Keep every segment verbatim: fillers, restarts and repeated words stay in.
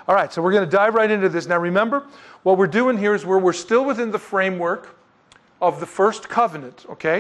All right, so we're going to dive right into this. Now remember, what we're doing here is we're, we're still within the framework of the first covenant, okay,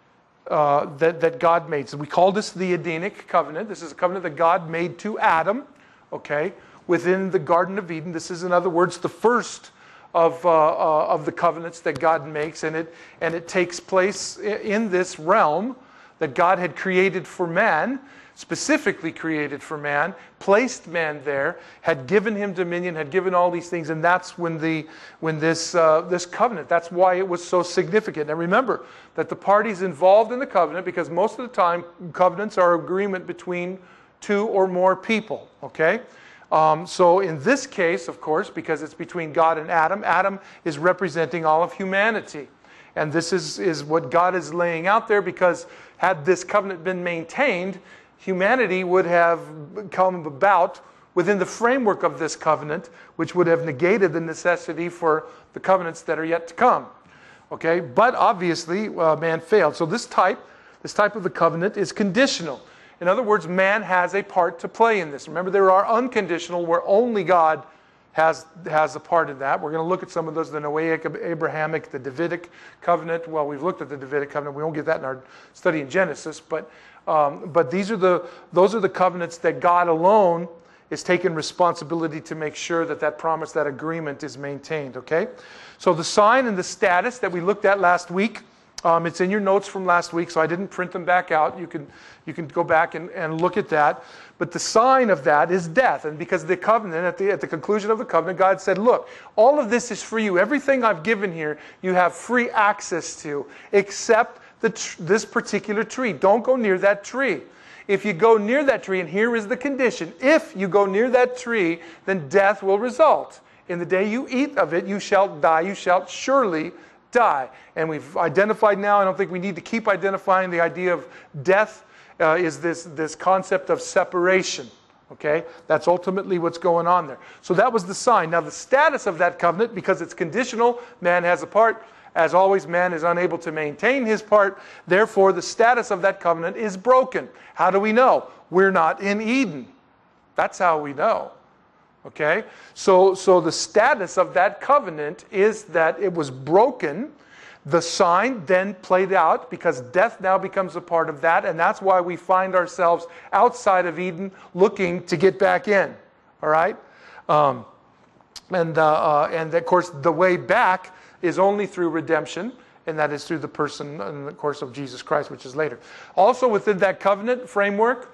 uh, that, that God made. So we call this the Edenic covenant. This is a covenant that God made to Adam, okay, within the Garden of Eden. This is, in other words, the first of, uh, uh, of the covenants that God makes, and it, and it takes place in this realm that God had created for man, specifically created for man, placed man there, had given him dominion, had given all these things, and that's when the when this uh, this covenant, that's why it was so significant. And remember that the parties involved in the covenant, because most of the time covenants are agreement between two or more people, okay? Um, so in this case, of course, because it's between God and Adam, Adam is representing all of humanity. And this is, is what God is laying out there, because had this covenant been maintained, humanity would have come about within the framework of this covenant, which would have negated the necessity for the covenants that are yet to come. Okay, but obviously uh, man failed. So this type, this type of the covenant is conditional. In other words, man has a part to play in this. Remember, there are unconditional, where only God has, has a part in that. We're going to look at some of those, the Noahic, Abrahamic, the Davidic covenant. Well, we've looked at the Davidic covenant. We won't get that in our study in Genesis, but Um, but these are the, those are the covenants that God alone is taking responsibility to make sure that that promise, that agreement is maintained, okay? So the sign and the status that we looked at last week, um, it's in your notes from last week, so I didn't print them back out. You can, you can go back and, and look at that. But the sign of that is death. And because the covenant, at the, at the conclusion of the covenant, God said, look, all of this is for you. Everything I've given here, you have free access to, except The tr- this particular tree. Don't go near that tree. If you go near that tree, and here is the condition, if you go near that tree, then death will result. In the day you eat of it, you shall die. You shall surely die. And we've identified now, I don't think we need to keep identifying the idea of death uh, is this, this concept of separation. Okay? That's ultimately what's going on there. So that was the sign. Now the status of that covenant, because it's conditional, man has a part. As always, man is unable to maintain his part. Therefore, the status of that covenant is broken. How do we know? We're not in Eden. That's how we know. Okay? So, so the status of that covenant is that it was broken. The sign then played out, because death now becomes a part of that. And that's why we find ourselves outside of Eden looking to get back in. All right? Um, and, uh, uh, and, of course, the way back is only through redemption, and that is through the person and the course of Jesus Christ, which is later. Also within that covenant framework,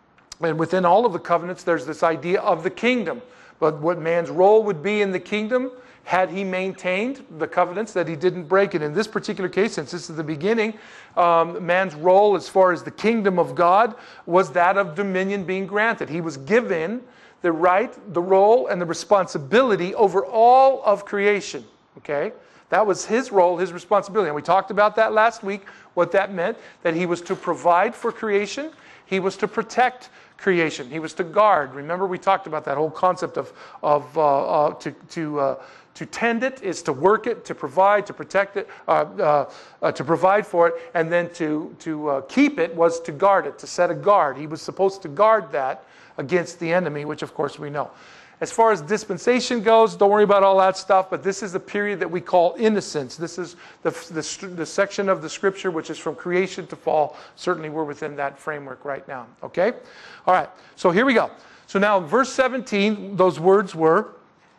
and within all of the covenants, there's this idea of the kingdom. But what man's role would be in the kingdom, had he maintained the covenants, that he didn't break it. In this particular case, since this is the beginning, um, man's role as far as the kingdom of God was that of dominion being granted. He was given the right, the role, and the responsibility over all of creation. Okay? That was his role, his responsibility. And we talked about that last week, what that meant, that he was to provide for creation. He was to protect creation. He was to guard. Remember, we talked about that whole concept of, of uh, uh, to, to, uh, to tend it is to work it, to provide, to protect it, uh, uh, uh, to provide for it, and then to, to uh, keep it was to guard it, to set a guard. He was supposed to guard that against the enemy, which of course we know. As far as dispensation goes, don't worry about all that stuff, but this is a period that we call innocence. This is the, the, the section of the scripture which is from creation to fall. Certainly we're within that framework right now. Okay? All right, so here we go. So now verse seventeen, those words were,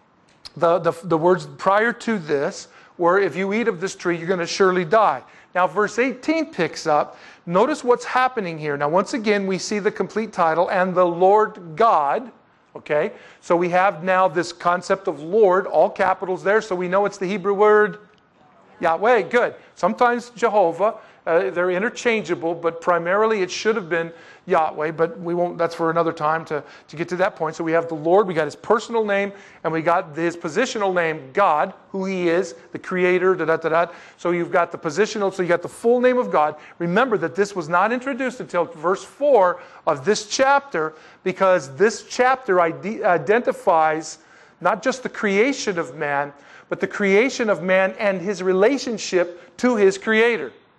the, the, the words prior to this were, if you eat of this tree, you're going to surely die. Now verse eighteen picks up. Notice what's happening here. Now once again, we see the complete title, and the Lord God. Okay, so we have now this concept of Lord, all capitals there, so we know it's the Hebrew word Yahweh. Good. Sometimes Jehovah, uh, they're interchangeable, but primarily it should have been Yahweh, but we won't, that's for another time to, to get to that point. So we have the Lord, we got his personal name, and we got his positional name, God, who he is, the creator, da da da da. So you've got the positional, so you got the full name of God. Remember that this was not introduced until verse four of this chapter, because this chapter ide- identifies not just the creation of man, but the creation of man and his relationship to his creator.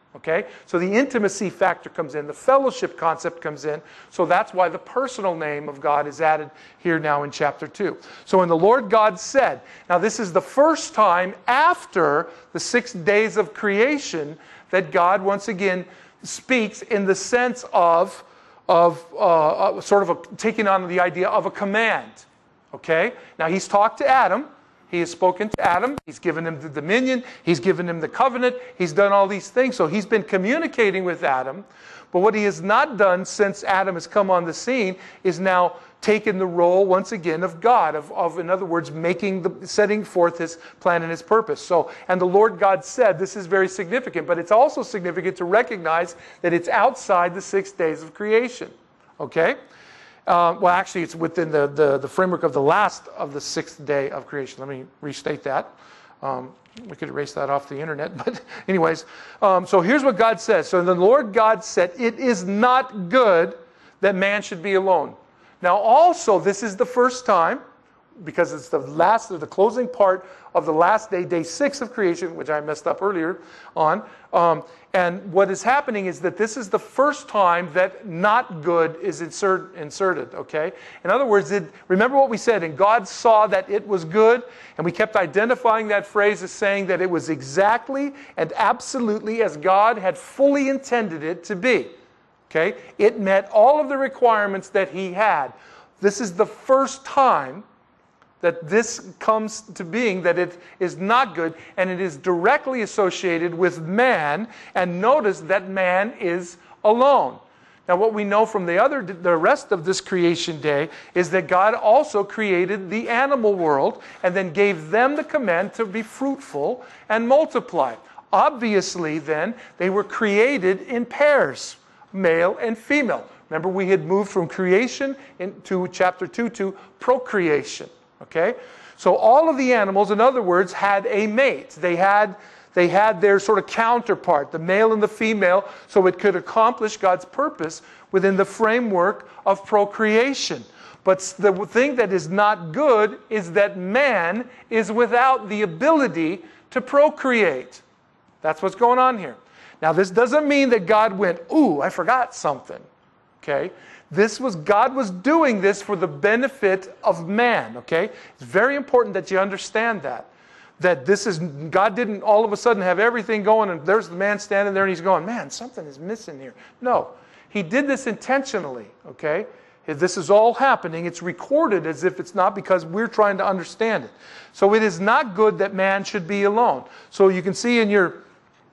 Okay? So the intimacy factor comes in. The fellowship concept comes in. So that's why the personal name of God is added here now in chapter two. So when the Lord God said, now this is the first time after the six days of creation that God once again speaks in the sense of, of uh, sort of a, taking on the idea of a command. Okay? Now he's talked to Adam. He has spoken to Adam. He's given him the dominion. He's given him the covenant. He's done all these things. So he's been communicating with Adam. But what he has not done since Adam has come on the scene is now taken the role once again of God, of, of in other words, making the, setting forth his plan and his purpose. So, and the Lord God said, this is very significant, but it's also significant to recognize that it's outside the six days of creation. Okay? Uh, well, actually, it's within the, the, the framework of the last of the sixth day of creation. Let me restate that. Um, we could erase that off the internet. But anyways, um, so here's what God says. So the Lord God said, it is not good that man should be alone. Now also, this is the first time, because it's the last, or the closing part of the last day, day six of creation, which I messed up earlier on. Um, and what is happening is that this is the first time that not good is insert, inserted, okay? In other words, it, remember what we said, and God saw that it was good, and we kept identifying that phrase as saying that it was exactly and absolutely as God had fully intended it to be, okay? It met all of the requirements that he had. This is the first time that this comes to being, that it is not good, and it is directly associated with man, and notice that man is alone. Now what we know from the other, the rest of this creation day is that God also created the animal world and then gave them the command to be fruitful and multiply. Obviously then, they were created in pairs, male and female. Remember, we had moved from creation into chapter two to procreation. Okay? So all of the animals, in other words, had a mate. They had, they had their sort of counterpart, the male and the female, so it could accomplish God's purpose within the framework of procreation. But the thing that is not good is that man is without the ability to procreate. That's what's going on here. Now, this doesn't mean that God went, ooh, I forgot something. Okay? This was, God was doing this for the benefit of man, okay? It's very important that you understand that. That this is, God didn't all of a sudden have everything going and there's the man standing there and he's going, man, something is missing here. No, he did this intentionally, okay? If this is all happening, it's recorded as if it's not because we're trying to understand it. So it is not good that man should be alone. So you can see in your,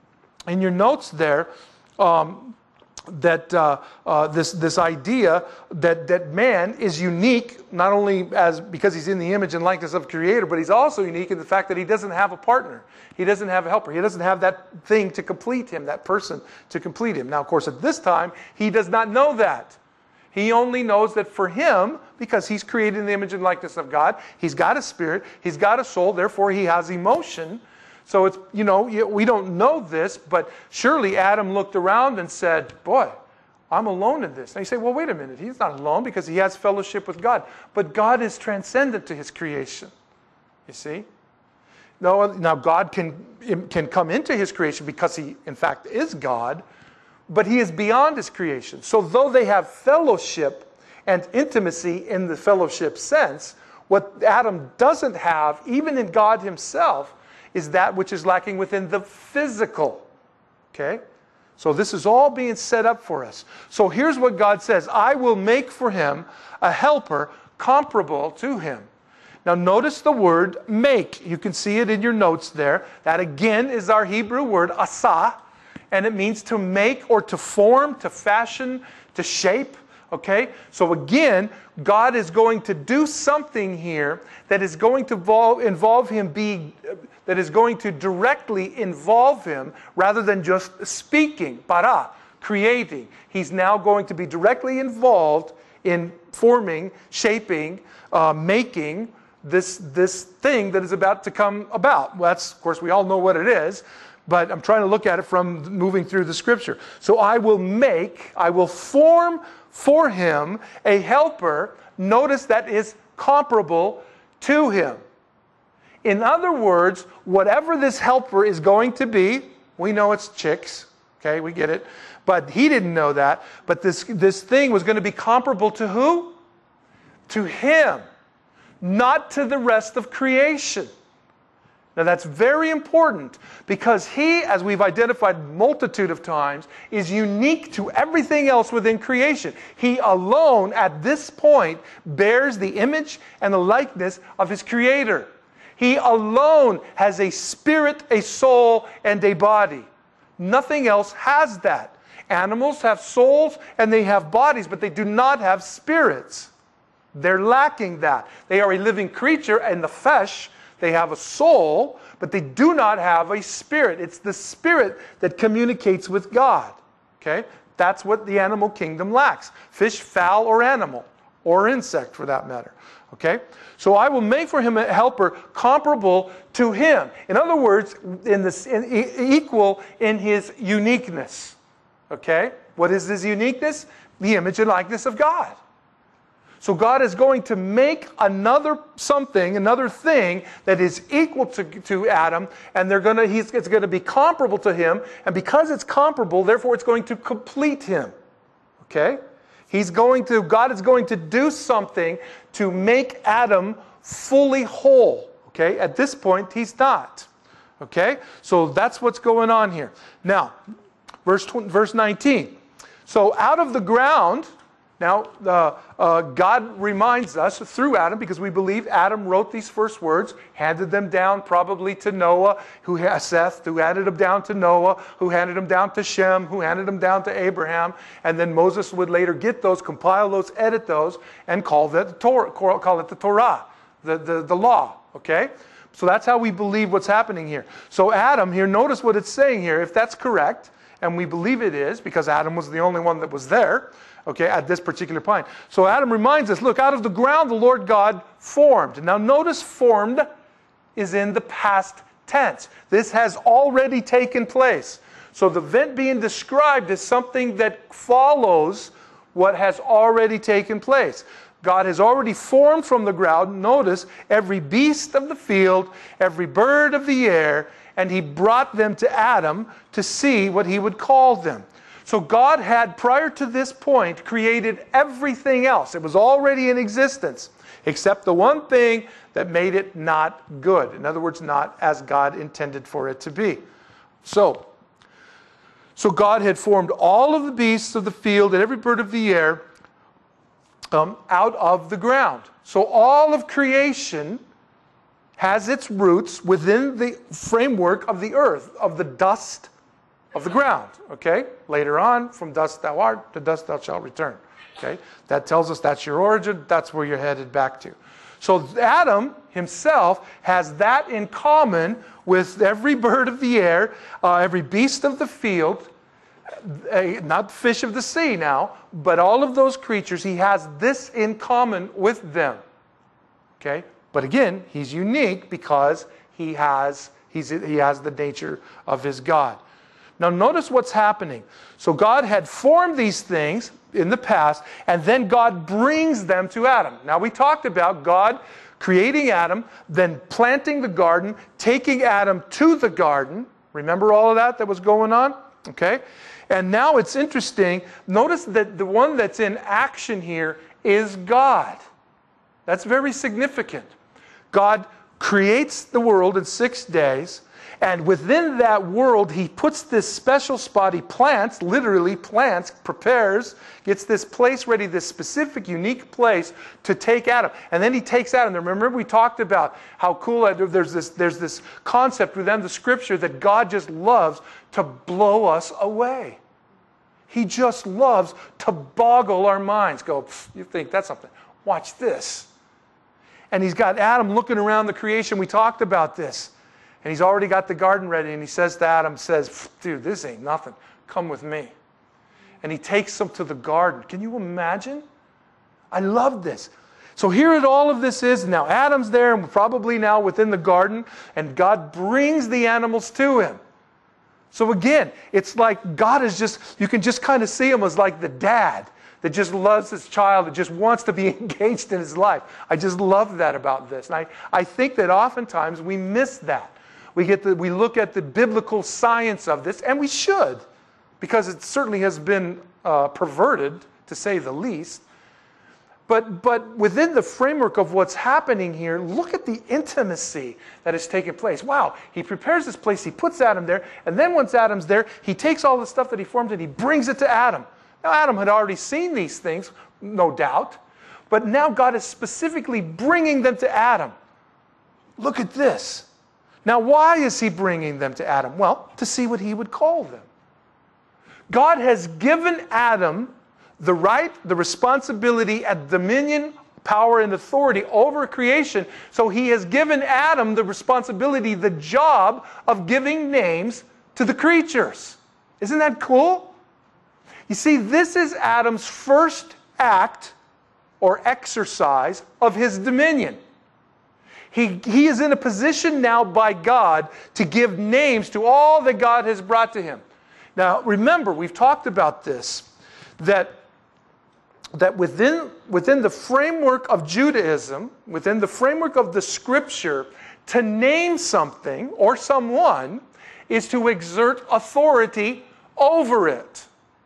in your notes there, um, that uh, uh, this this idea that that man is unique, not only as because he's in the image and likeness of the Creator, but he's also unique in the fact that he doesn't have a partner. He doesn't have a helper. He doesn't have that thing to complete him, that person to complete him. Now, of course, at this time, he does not know that. He only knows that for him, because he's created in the image and likeness of God, he's got a spirit, he's got a soul, therefore he has emotion. So it's, you know, we don't know this, but surely Adam looked around and said, boy, I'm alone in this. And you say, well, wait a minute. He's not alone because he has fellowship with God. But God is transcendent to his creation. You see? Now, now God can, can come into his creation because he, in fact, is God, but he is beyond his creation. So though they have fellowship and intimacy in the fellowship sense, what Adam doesn't have, even in God himself, is that which is lacking within the physical. Okay? So this is all being set up for us. So here's what God says. I will make for him a helper comparable to him. Now notice the word make. You can see it in your notes there. That again is our Hebrew word asa. And it means to make or to form, to fashion, to shape. Okay? So again, God is going to do something here that is going to involve, involve him being, that is going to directly involve him rather than just speaking, para, creating. He's now going to be directly involved in forming, shaping, uh, making this, this thing that is about to come about. Well, that's, of course, we all know what it is. But I'm trying to look at it from moving through the scripture. So I will make, I will form for him a helper, notice that is comparable to him. In other words, whatever this helper is going to be, we know it's chicks, Okay, we get it. But he didn't know that. But this, this thing was going to be comparable to who? To him, not to the rest of creation. Now that's very important because he, as we've identified multitude of times, is unique to everything else within creation. He alone, at this point, bears the image and the likeness of his Creator. He alone has a spirit, a soul, and a body. Nothing else has that. Animals have souls and they have bodies, but they do not have spirits. They're lacking that. They are a living creature in the flesh. They have a soul, but they do not have a spirit. It's the spirit that communicates with God. Okay? That's what the animal kingdom lacks. Fish, fowl, or animal, or insect for that matter. Okay? So I will make for him a helper comparable to him. In other words, in this, in, equal in his uniqueness. Okay? What is his uniqueness? The image and likeness of God. So God is going to make another something, another thing that is equal to, to Adam, and they're going to, he's, it's going to be comparable to him, and because it's comparable, therefore it's going to complete him. Okay? He's going to, God is going to do something to make Adam fully whole. Okay? At this point, he's not. Okay? So that's what's going on here. Now, verse, verse nineteen. So out of the ground... Now, uh, uh, God reminds us through Adam, because we believe Adam wrote these first words, handed them down probably to Noah, who has Seth, who handed them down to Noah, who handed them down to Shem, who handed them down to Abraham, and then Moses would later get those, compile those, edit those, and call that the Torah, call it the Torah, the, the, the law, okay? So that's how we believe what's happening here. So Adam here, notice what it's saying here, if that's correct, and we believe it is, because Adam was the only one that was there, okay, at this particular point. So Adam reminds us, look, out of the ground the Lord God formed. Now notice formed is in the past tense. This has already taken place. So the event being described is something that follows what has already taken place. God has already formed from the ground, notice, every beast of the field, every bird of the air, and he brought them to Adam to see what he would call them. So God had, prior to this point, created everything else. It was already in existence, except the one thing that made it not good. In other words, not as God intended for it to be. So, so God had formed all of the beasts of the field and every bird of the air um, out of the ground. So all of creation has its roots within the framework of the earth, of the dust of the ground, okay? Later on, from dust thou art, to dust thou shalt return, okay? That tells us that's your origin, that's where you're headed back to. So Adam himself has that in common with every bird of the air, uh, every beast of the field, uh, not fish of the sea now, but all of those creatures, he has this in common with them, okay? But again, he's unique because he has, he's, he has the nature of his God. Now notice what's happening. So God had formed these things in the past, and then God brings them to Adam. Now we talked about God creating Adam, then planting the garden, taking Adam to the garden. Remember all of that that was going on? Okay? And now it's interesting. Notice that the one that's in action here is God. That's very significant. God creates the world in six days. And within that world, he puts this special spot, he plants, literally plants, prepares, gets this place ready, this specific, unique place to take Adam. And then he takes Adam. Remember we talked about how cool, there's this, there's this concept within the scripture that God just loves to blow us away. He just loves to boggle our minds. Go, you think that's something. Watch this. And he's got Adam looking around the creation. We talked about this. And he's already got the garden ready, and he says to Adam, says, dude, this ain't nothing. Come with me. And he takes him to the garden. Can you imagine? I love this. So here it all of this is. Now Adam's there, and probably now within the garden, and God brings the animals to him. So again, it's like God is just, you can just kind of see him as like the dad that just loves his child, that just wants to be engaged in his life. I just love that about this. And I, I think that oftentimes we miss that. We, get the, we look at the biblical science of this, and we should. because it certainly has been uh, perverted, to say the least. But, but within the framework of what's happening here, look at the intimacy that is taking place. Wow, he prepares this place, he puts Adam there, and then once Adam's there, he takes all the stuff that he formed and he brings it to Adam. Now, Adam had already seen these things, no doubt, but now God is specifically bringing them to Adam. Look at this. Now, why is he bringing them to Adam? Well, to see what he would call them. God has given Adam the right, the responsibility, and dominion, power, and authority over creation. So he has given Adam the responsibility, the job of giving names to the creatures. Isn't that cool? You see, this is Adam's first act or exercise of his dominion. He, he is in a position now by God to give names to all that God has brought to him. Now, remember, we've talked about this, that that within, within the framework of Judaism, within the framework of the Scripture, to name something or someone is to exert authority over it.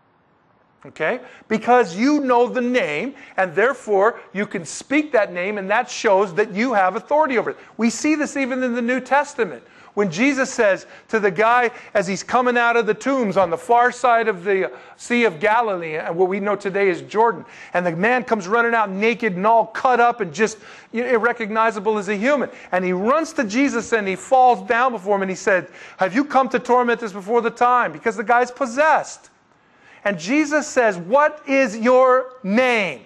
Okay? Because you know the name, and therefore you can speak that name, and that shows that you have authority over it. We see this even in the New Testament. When Jesus says to the guy as he's coming out of the tombs on the far side of the Sea of Galilee, and what we know today is Jordan, and the man comes running out naked and all cut up and just irrecognizable as a human. And he runs to Jesus and he falls down before him and he said, "Have you come to torment us before the time?" Because the guy's possessed. And Jesus says, "What is your name?"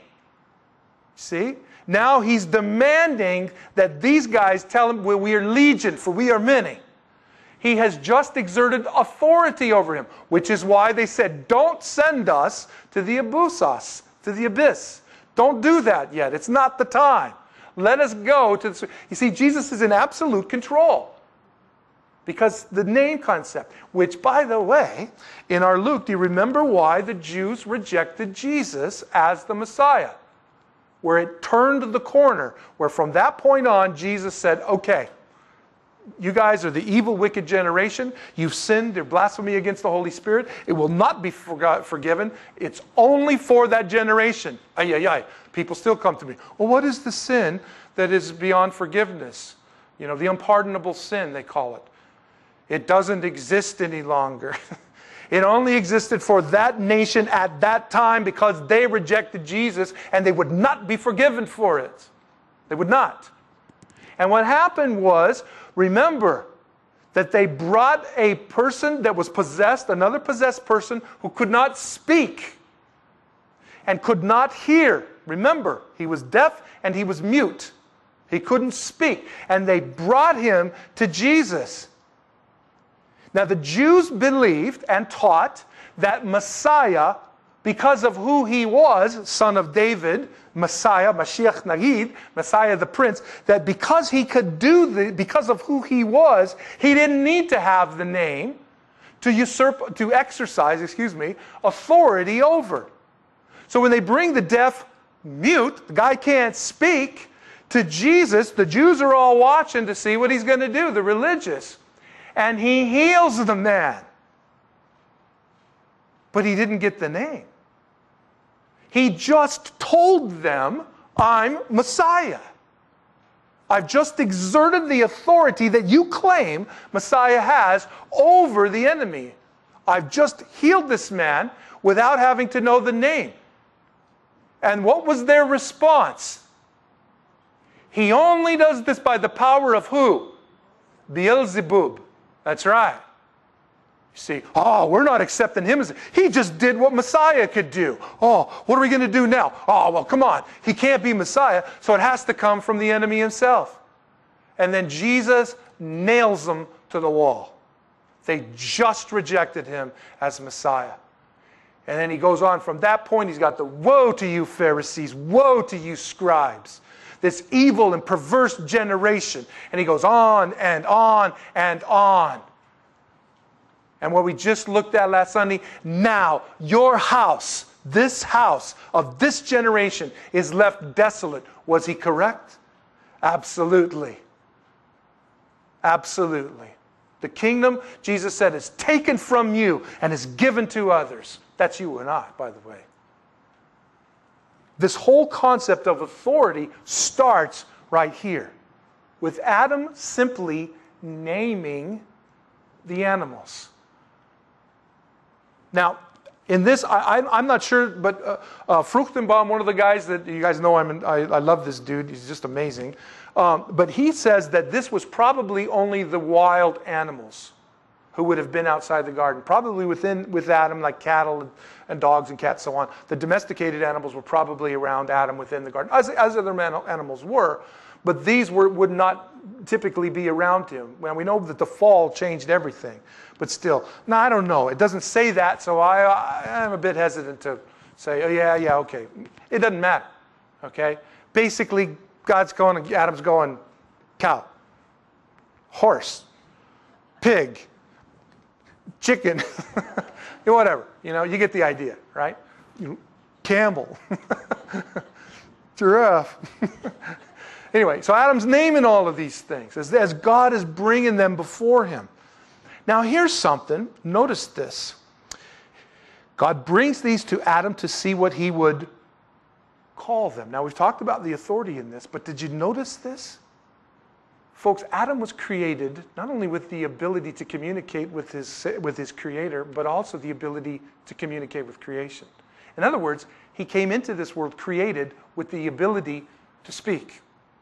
See? Now he's demanding that these guys tell him, "Well, we are legion, for we are many." He has just exerted authority over him, which is why they said, "Don't send us to the abusas, to the abyss. Don't do that yet. It's not the time. Let us go to the..." You see, Jesus is in absolute control. Because the name concept, which, by the way, in our Luke, do you remember why the Jews rejected Jesus as the Messiah? Where it turned the corner, where from that point on, Jesus said, "Okay, you guys are the evil, wicked generation. You've sinned, you're blasphemy against the Holy Spirit. It will not be forgot, forgiven. It's only for that generation." Ay, ay, ay. People still come to me. "Well, what is the sin that is beyond forgiveness?" You know, the unpardonable sin, they call it. It doesn't exist any longer. It only existed for that nation at that time because they rejected Jesus and they would not be forgiven for it. They would not. And what happened was, remember, that they brought a person that was possessed, another possessed person who could not speak and could not hear. Remember, he was deaf and he was mute. He couldn't speak. And they brought him to Jesus. Now, the Jews believed and taught that Messiah, because of who he was, son of David, Messiah, Mashiach Nagid, Messiah the Prince, that because he could do the, because of who he was, he didn't need to have the name to usurp, to exercise, excuse me, authority over. So when they bring the deaf, mute, the guy can't speak, to Jesus, the Jews are all watching to see what he's going to do, the religious. And he heals the man. But he didn't get the name. He just told them, "I'm Messiah. I've just exerted the authority that you claim Messiah has over the enemy. I've just healed this man without having to know the name." And what was their response? "He only does this by the power of who? Beelzebub." That's right. You see, "Oh, we're not accepting him as..." He just did what Messiah could do. "Oh, what are we going to do now? Oh, well, come on. He can't be Messiah, so it has to come from the enemy himself." And then Jesus nails them to the wall. They just rejected him as Messiah. And then he goes on. From that point, he's got the "Woe to you, Pharisees. Woe to you, scribes. This evil and perverse generation." And he goes on and on and on. And what we just looked at last Sunday, now your house, this house of this generation is left desolate. Was he correct? Absolutely. Absolutely. The kingdom, Jesus said, is taken from you and is given to others. That's you and I, by the way. This whole concept of authority starts right here, with Adam simply naming the animals. Now, in this, I, I, I'm not sure, but uh, uh, Fruchtenbaum, one of the guys that you guys know, I'm in, I, I love this dude. He's just amazing. Um, but he says that this was probably only the wild animals who would have been outside the garden. Probably within with Adam, like cattle and, and dogs and cats, so on. The domesticated animals were probably around Adam within the garden, as, as other man, animals were. But these were, would not typically be around him. Well, we know that the fall changed everything. But still, no, I don't know. It doesn't say that, so I, I, I'm a bit hesitant to say, oh, yeah, yeah, okay. It doesn't matter, okay? Basically, God's going, Adam's going, cow, horse, pig, chicken, whatever. You know, you get the idea, right? Camel, giraffe. Anyway, so Adam's naming all of these things as, as God is bringing them before him. Now here's something. Notice this. God brings these to Adam to see what he would call them. Now we've talked about the authority in this, but did you notice this? Folks, Adam was created not only with the ability to communicate with his, with his creator, but also the ability to communicate with creation. In other words, he came into this world created with the ability to speak.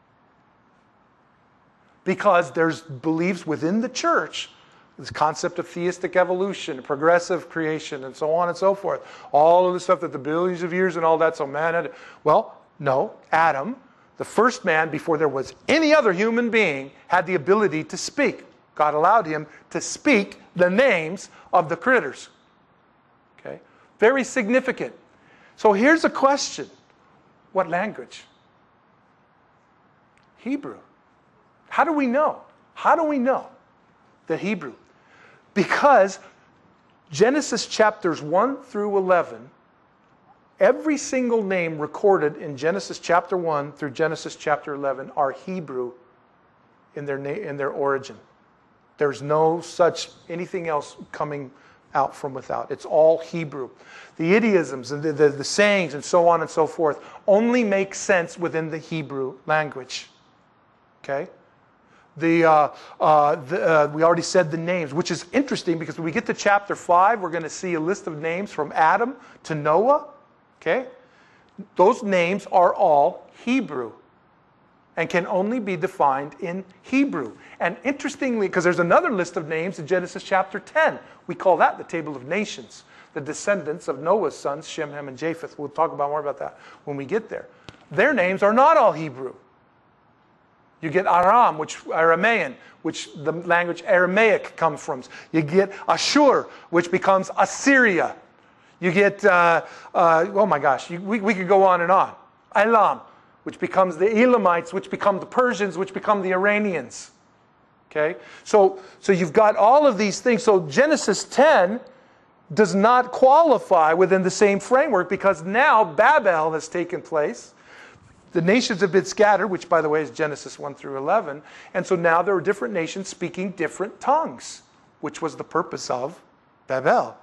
Because there's beliefs within the church, this concept of theistic evolution, progressive creation, and so on and so forth. All of the stuff that the billions of years and all that, so man had... Well, no, Adam, the first man before there was any other human being, had the ability to speak. God allowed him to speak the names of the critters. Okay? Very significant. So here's a question. What language? Hebrew. How do we know? How do we know that Hebrew? Because Genesis chapters one through eleven, every single name recorded in Genesis chapter one through Genesis chapter eleven are Hebrew in their, in their origin. There's no such anything else coming out from without. It's all Hebrew. The idioms and the, the, the sayings and so on and so forth only make sense within the Hebrew language. Okay? The, uh, uh, the, uh, we already said the names, which is interesting because when we get to chapter five, we're going to see a list of names from Adam to Noah. Okay? Those names are all Hebrew and can only be defined in Hebrew. And interestingly, because there's another list of names in Genesis chapter ten, we call that the Table of Nations, the descendants of Noah's sons, Shem, Ham, and Japheth. We'll talk about more about that when we get there. Their names are not all Hebrew. You get Aram, which Aramaean, which the language Aramaic comes from. You get Ashur, which becomes Assyria. You get, uh, uh, oh my gosh, you, we, we could go on and on. Elam, which becomes the Elamites, which become the Persians, which become the Iranians. Okay? So, so you've got all of these things. So Genesis ten does not qualify within the same framework because now Babel has taken place. The nations have been scattered, which, by the way, is Genesis one through eleven. And so now there are different nations speaking different tongues, which was the purpose of Babel.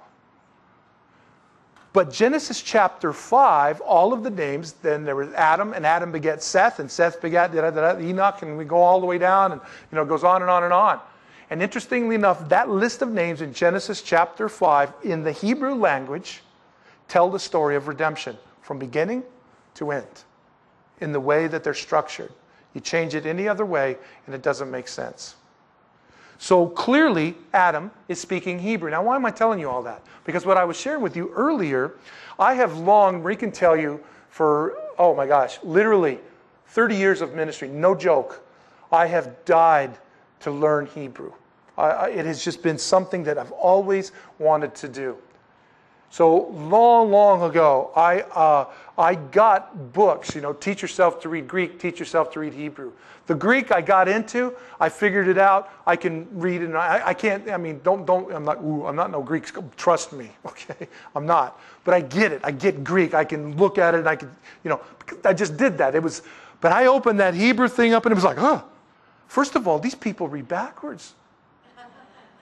But Genesis chapter five, all of the names, then there was Adam, and Adam begat Seth, and Seth begat da, da, da, Enoch, and we go all the way down, and you know, it goes on and on and on. And interestingly enough, that list of names in Genesis chapter five, in the Hebrew language, tell the story of redemption from beginning to end. In the way that they're structured. You change it any other way and it doesn't make sense. So clearly Adam is speaking Hebrew. Now why am I telling you all that? Because what I was sharing with you earlier, I have long, we can tell you for, oh my gosh, literally thirty years of ministry, no joke, I have died to learn Hebrew. I, I, it has just been something that I've always wanted to do. So long, long ago, I, uh, I got books, you know, teach yourself to read Greek, teach yourself to read Hebrew. The Greek I got into, I figured it out, I can read it, and I, I can't, I mean, don't, don't, I'm not, ooh, I'm not no Greek, trust me, okay? I'm not. But I get it, I get Greek, I can look at it, and I can, you know, I just did that. It was, but I opened that Hebrew thing up, and it was like, huh, first of all, these people read backwards.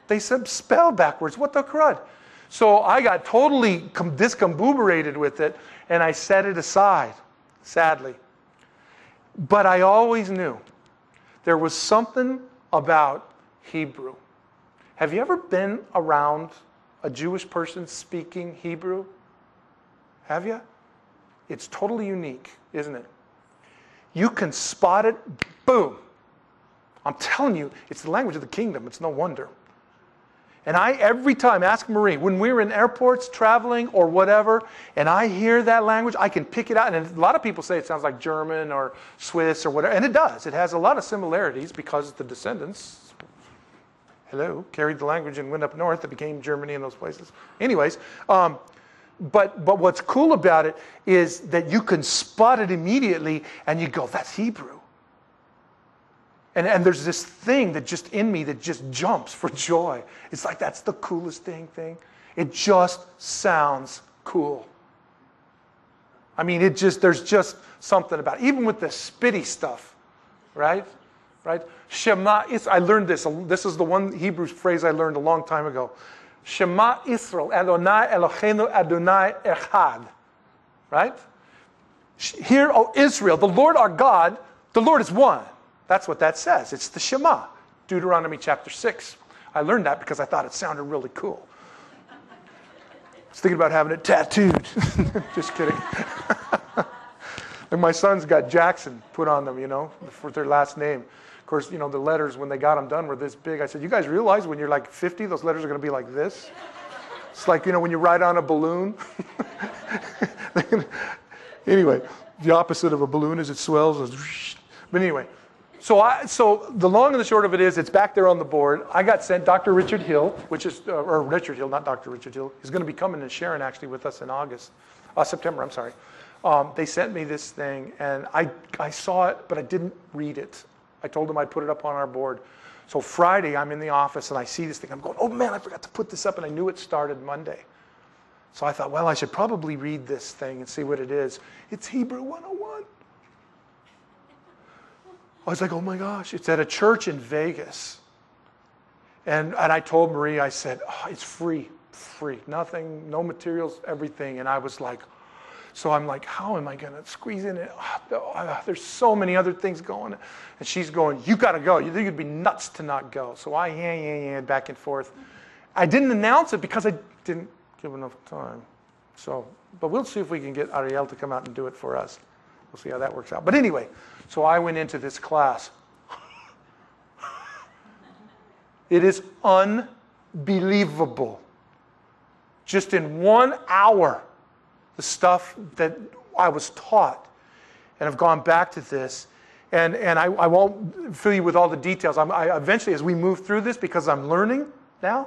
They said spell backwards. What the crud? So I got totally discombobulated with it, and I set it aside, sadly. But I always knew there was something about Hebrew. Have you ever been around a Jewish person speaking Hebrew? Have you? It's totally unique, isn't it? You can spot it, boom. I'm telling you, it's the language of the kingdom. It's no wonder. And I, every time, ask Marie, when we're in airports, traveling, or whatever, and I hear that language, I can pick it out. And a lot of people say it sounds like German or Swiss or whatever. And it does. It has a lot of similarities because the descendants, hello, carried the language and went up north. It became Germany and those places. Anyways, um, but, but what's cool about it is that you can spot it immediately, and you go, that's Hebrew. And, and there's this thing that just in me that just jumps for joy. It's like, that's the coolest thing thing. It just sounds cool. I mean, it just, there's just something about it. Even with the spitty stuff, right? Right? Shema Israel. I learned this. This is the one Hebrew phrase I learned a long time ago. Shema Israel, Adonai Eloheinu Adonai Echad. Right? Hear, O Israel, the Lord our God, the Lord is one. That's what that says. It's the Shema, Deuteronomy chapter six. I learned that because I thought it sounded really cool. I was thinking about having it tattooed. Just kidding. And my sons got Jackson put on them, you know, for their last name. Of course, you know, the letters, when they got them done, were this big. I said, you guys realize when you're like fifty, those letters are going to be like this? It's like, you know, when you ride on a balloon. Anyway, the opposite of a balloon is it swells. But anyway. So, I, so the long and the short of it is, it's back there on the board. I got sent Doctor Richard Hill, which is, uh, or Richard Hill, not Doctor Richard Hill. He's going to be coming to Sharon actually with us in August, uh, September, I'm sorry. Um, they sent me this thing, and I, I saw it, but I didn't read it. I told them I'd put it up on our board. So Friday, I'm in the office, and I see this thing. I'm going, oh man, I forgot to put this up, and I knew it started Monday. So I thought, well, I should probably read this thing and see what it is. It's Hebrew one oh one. I was like, oh my gosh, it's at a church in Vegas. And, and I told Marie, I said, oh, it's free, free, nothing, no materials, everything. And I was like, so I'm like, how am I going to squeeze in it? Oh, there's so many other things going. And she's going, you got to go. You think you'd be nuts to not go. So I, yeah, yeah, yeah, back and forth. I didn't announce it because I didn't give enough time. So, but we'll see if we can get Ariel to come out and do it for us. We'll see how that works out. But anyway, so I went into this class. It is unbelievable. Just in one hour, the stuff that I was taught. And I've gone back to this. And, and I, I won't fill you with all the details. I'm, I, eventually, as we move through this, because I'm learning now,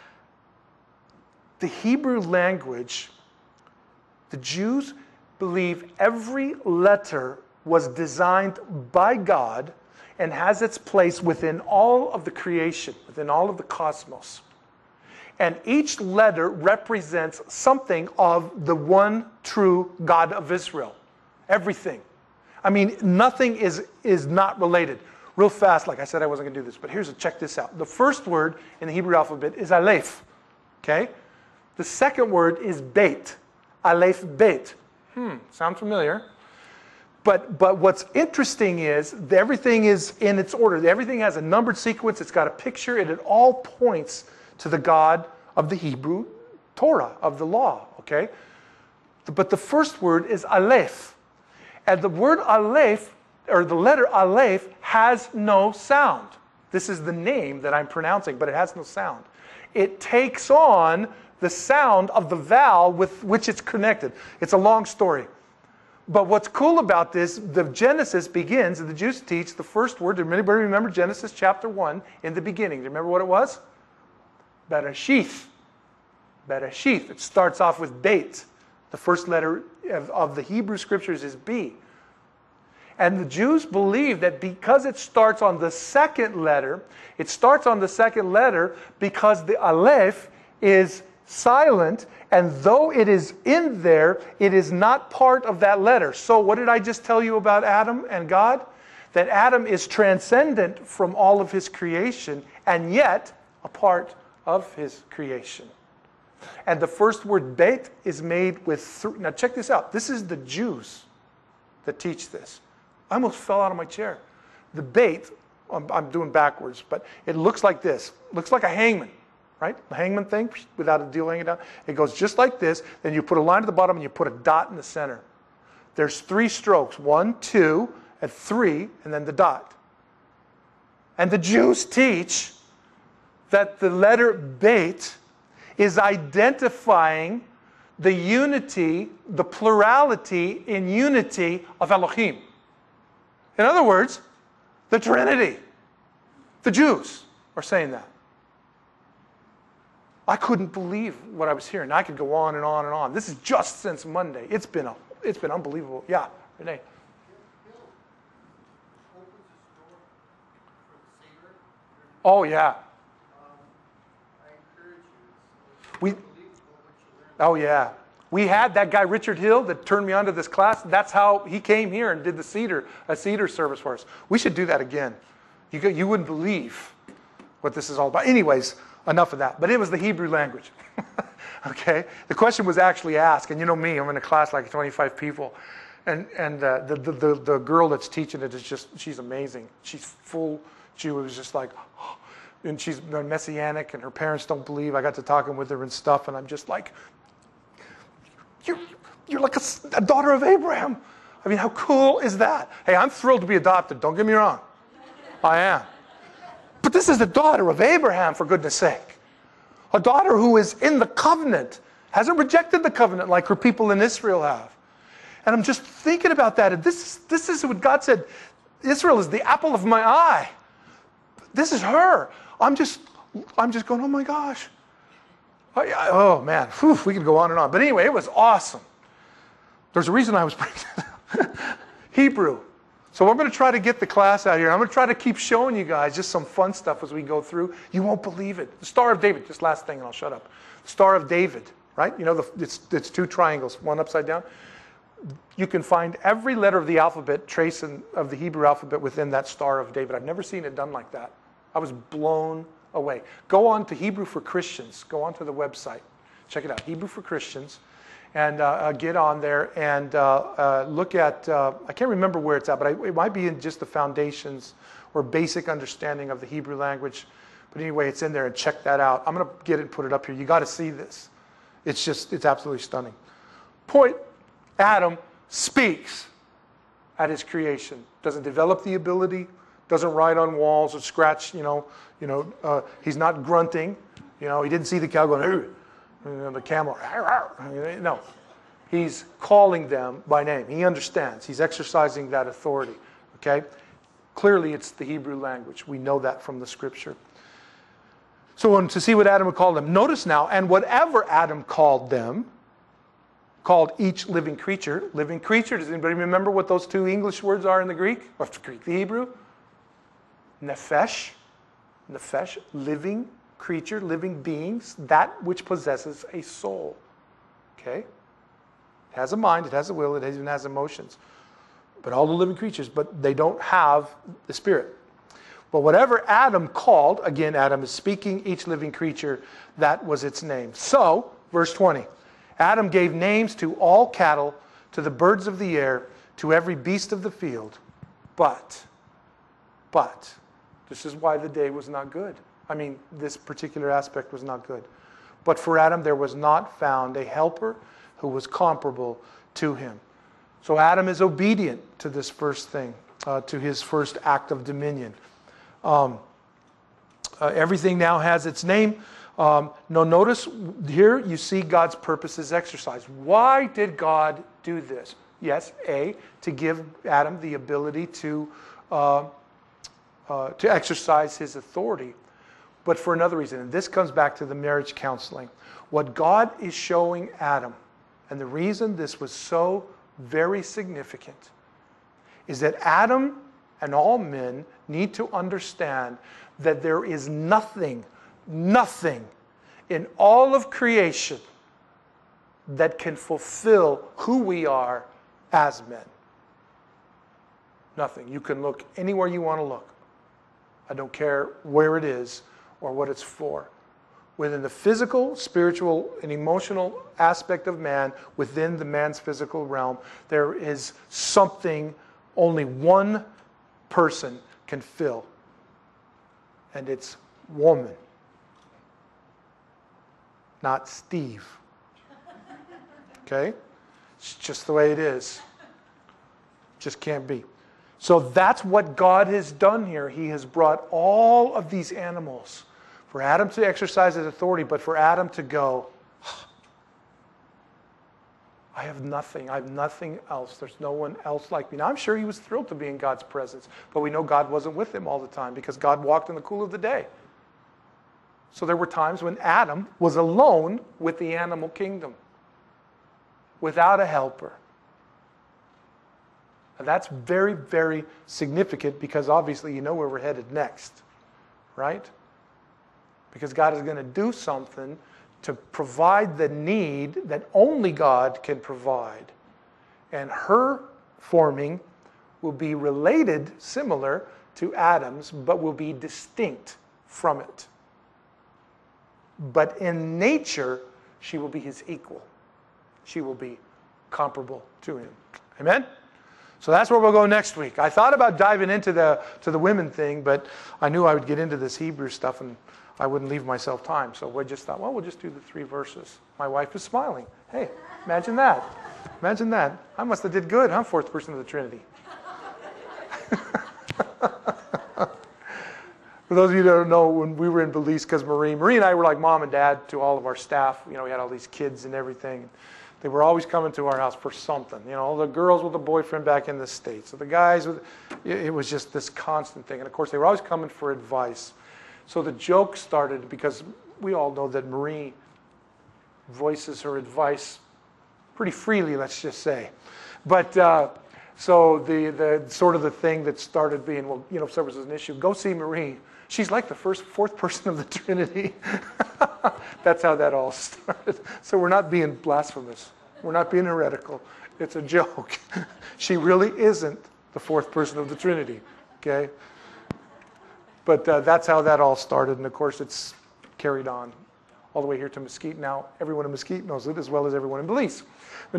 the Hebrew language, the Jews believe every letter was designed by God and has its place within all of the creation, within all of the cosmos. And each letter represents something of the one true God of Israel. Everything. I mean, nothing is, is not related. Real fast, like I said I wasn't going to do this, but here's a, check this out. The first word in the Hebrew alphabet is Aleph. Okay? The second word is Beit. Aleph Beit. Hmm, sound familiar? But, but what's interesting is everything is in its order. Everything has a numbered sequence. It's got a picture, and it all points to the God of the Hebrew Torah, of the law. Okay? But the first word is Aleph. And the word Aleph, or the letter Aleph, has no sound. This is the name that I'm pronouncing, but it has no sound. It takes on the sound of the vowel with which it's connected. It's a long story. But what's cool about this, the Genesis begins, and the Jews teach the first word. Does anybody remember Genesis chapter one in the beginning? Do you remember what it was? Bereshith. Bereshith. It starts off with Beit. The first letter of, of the Hebrew scriptures is B. And the Jews believe that because it starts on the second letter, it starts on the second letter because the Aleph is silent, and though it is in there, it is not part of that letter. So what did I just tell you about Adam and God? That Adam is transcendent from all of his creation, and yet a part of his creation. And the first word beit is made with, th- now check this out. This is the Jews that teach this. I almost fell out of my chair. The beit, I'm, I'm doing backwards, but it looks like this. Looks like a hangman, right? The hangman thing, without a deal hanging down. It goes just like this. Then you put a line at the bottom and you put a dot in the center. There's three strokes. One, two, and three, and then the dot. And the Jews teach that the letter beit is identifying the unity, the plurality in unity of Elohim. In other words, the Trinity. The Jews are saying that. I couldn't believe what I was hearing. I could go on and on and on. This is just since Monday. It's been a, it's been unbelievable. Yeah, Renee. Oh yeah. We. Oh yeah. We had that guy Richard Hill that turned me on to this class. That's how he came here and did the cedar, a cedar service for us. We should do that again. You go, you wouldn't believe what this is all about. Anyways, enough of that. But it was the Hebrew language. Okay? The question was actually asked, and you know me, I'm in a class like twenty-five people, and and uh, the, the the the girl that's teaching it is just, she's amazing. She's full Jew. It was just like, oh, and she's Messianic, and her parents don't believe. I got to talking with her and stuff, and I'm just like, you're you're like a, a daughter of Abraham. I mean, how cool is that? Hey, I'm thrilled to be adopted. Don't get me wrong, I am. But this is the daughter of Abraham, for goodness sake. A daughter who is in the covenant, hasn't rejected the covenant like her people in Israel have. And I'm just thinking about that. And this, this is what God said. Israel is the apple of my eye. This is her. I'm just, I'm just going, oh my gosh. I, I, oh man, Whew, we could go on and on. But anyway, it was awesome. There's a reason I was bringing Hebrew. So I'm going to try to get the class out here. I'm going to try to keep showing you guys just some fun stuff as we go through. You won't believe it. The Star of David, just last thing and I'll shut up. The Star of David, right? You know, the, it's, it's two triangles, one upside down. You can find every letter of the alphabet, trace in, of the Hebrew alphabet within that Star of David. I've never seen it done like that. I was blown away. Go on to Hebrew for Christians. Go on to the website. Check it out, Hebrew for Christians. And uh, uh, get on there and uh, uh, look at, uh, I can't remember where it's at, but I, it might be in just the foundations or basic understanding of the Hebrew language. But anyway, it's in there, and check that out. I'm going to get it and put it up here. You got to see this. It's just, it's absolutely stunning. Point, Adam speaks at his creation. Doesn't develop the ability, doesn't write on walls or scratch, you know, you know, uh, he's not grunting. You know, he didn't see the cow going, Ugh. You know, the camel, no. He's calling them by name. He understands. He's exercising that authority. Okay? Clearly, it's the Hebrew language. We know that from the scripture. So um, to see what Adam would call them, notice now, and whatever Adam called them, called each living creature. Living creature, does anybody remember what those two English words are in the Greek? Or the Greek, the Hebrew? Nephesh. Nephesh, living creature, living beings, that which possesses a soul. Okay? It has a mind, it has a will, it even has emotions. But all the living creatures, but they don't have the spirit. But whatever Adam called, again, Adam is speaking, each living creature, that was its name. So, verse twenty, Adam gave names to all cattle, to the birds of the air, to every beast of the field. But, but, this is why the day was not good. I mean, this particular aspect was not good. But for Adam, there was not found a helper who was comparable to him. So Adam is obedient to this first thing, uh, to his first act of dominion. Um, uh, everything now has its name. Um, no, notice here you see God's purposes exercised. Why did God do this? Yes, A, to give Adam the ability to, uh, uh, to exercise his authority. But for another reason, and this comes back to the marriage counseling. What God is showing Adam, and the reason this was so very significant, is that Adam and all men need to understand that there is nothing, nothing in all of creation that can fulfill who we are as men. Nothing. You can look anywhere you want to look. I don't care where it is or what it's for. within the physical, spiritual, and emotional aspect of man, within the man's physical realm, there is something only one person can fill. And it's woman. Not Steve. Okay? It's just the way it is. Just can't be. So that's what God has done here. He has brought all of these animals for Adam to exercise his authority, but for Adam to go, I have nothing. I have nothing else. There's no one else like me. Now, I'm sure he was thrilled to be in God's presence, but we know God wasn't with him all the time because God walked in the cool of the day. So there were times when Adam was alone with the animal kingdom, without a helper. And that's very, very significant because obviously you know where we're headed next, right? Because God is going to do something to provide the need that only God can provide. And her forming will be related, similar to Adam's, but will be distinct from it. But in nature, she will be his equal. She will be comparable to him. Amen? So that's where we'll go next week. I thought about diving into the to the women thing, but I knew I would get into this Hebrew stuff and I wouldn't leave myself time. So we just thought, well, we'll just do the three verses. My wife is smiling. Hey, imagine that. Imagine that. I must have did good, huh? Fourth person of the Trinity. For those of you that don't know, when we were in Belize, because Marie, Marie and I were like mom and dad to all of our staff. You know, we had all these kids and everything. They were always coming to our house for something. You know, the girls with a boyfriend back in the States. So the guys with, it was just this constant thing. And of course, they were always coming for advice. So the joke started because we all know that Marie voices her advice pretty freely, let's just say. But uh, so the, the sort of the thing that started being, well, you know, if there was an issue, go see Marie. She's like the first, fourth person of the Trinity. That's how that all started. So we're not being blasphemous. We're not being heretical. It's a joke. She really isn't the fourth person of the Trinity. Okay? But uh, that's how that all started. And of course, it's carried on all the way here to Mesquite. Now, everyone in Mesquite knows it as well as everyone in Belize.